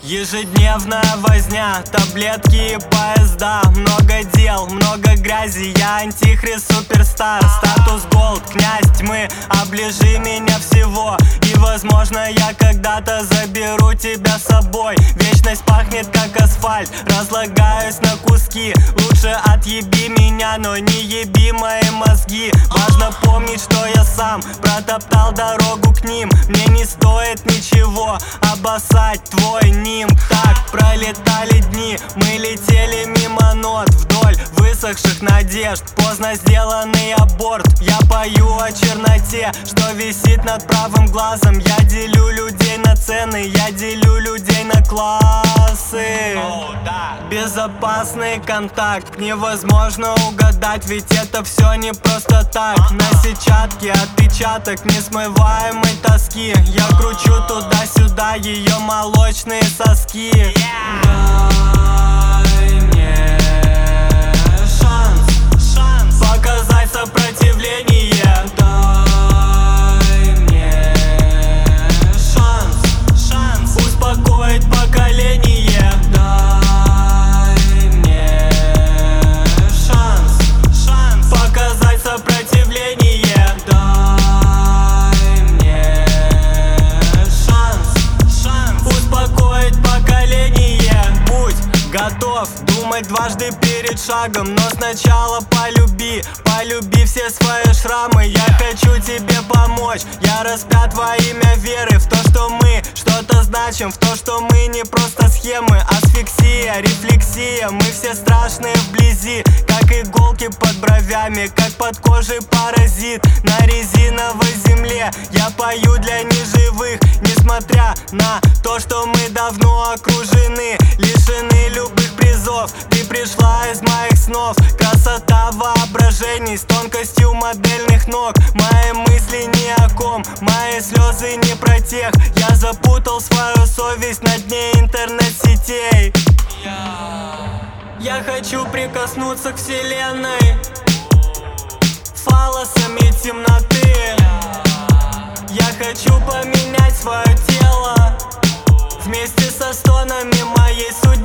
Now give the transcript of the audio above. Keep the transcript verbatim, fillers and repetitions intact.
Ежедневная возня, таблетки и поезда. Много дел, много грязи, я антихрист, суперстар. Статус голд, князь тьмы, оближи меня всего. И возможно я когда-то заберу тебя с собой. Вечность пахнет как асфальт, разлагаюсь на куски. Лучше отъеби меня, но не еби мои мозги. Важно помнить, что я сам протоптал дорогу к ним. Мне не стоит ничего обоссать твой ним. Так пролетали дни, мы летели мимо нот вдоль высохших надежд. Поздно сделанный аборт. Я пою о черноте, что висит над правым глазом. Я делю людей на цены, я делю людей на классы. oh, да. Безопасный контакт невозможно угадать, ведь это все не просто так. На сетчатке отпечаток несмываемой тоски. Я кручу туда-сюда ее молочные соски. yeah. Дай мне шанс, шанс показать сопротивление. Дай мне шанс, шанс успокоить поколение. Дай мне шанс, шанс показать сопротивление. Дай мне шанс, шанс успокоить поколение. Будь готов думать дважды перед шагом, но сначала полюби, полюби все свои шрамы. Я хочу тебе помочь, я распят во имя веры в то, что мы что-то значим, в то, что мы не просто схемы. Асфиксия, рефлексия, мы все страшные вблизи, как иголки под бровями, как под кожей паразит на резиновой земле. Я пою для неживых, несмотря на то, что мы давно окружены, лишены любых призов. Ты пришла из моих снов, красота воображений с тонкостью модельных ног. Мои мысли ни о ком, мои слезы не про тех. Я запутал свою совесть на дне интернет-сетей. Я хочу прикоснуться к вселенной фаллосами темноты. Я хочу поменять свое тело вместе со стонами моей судьбы.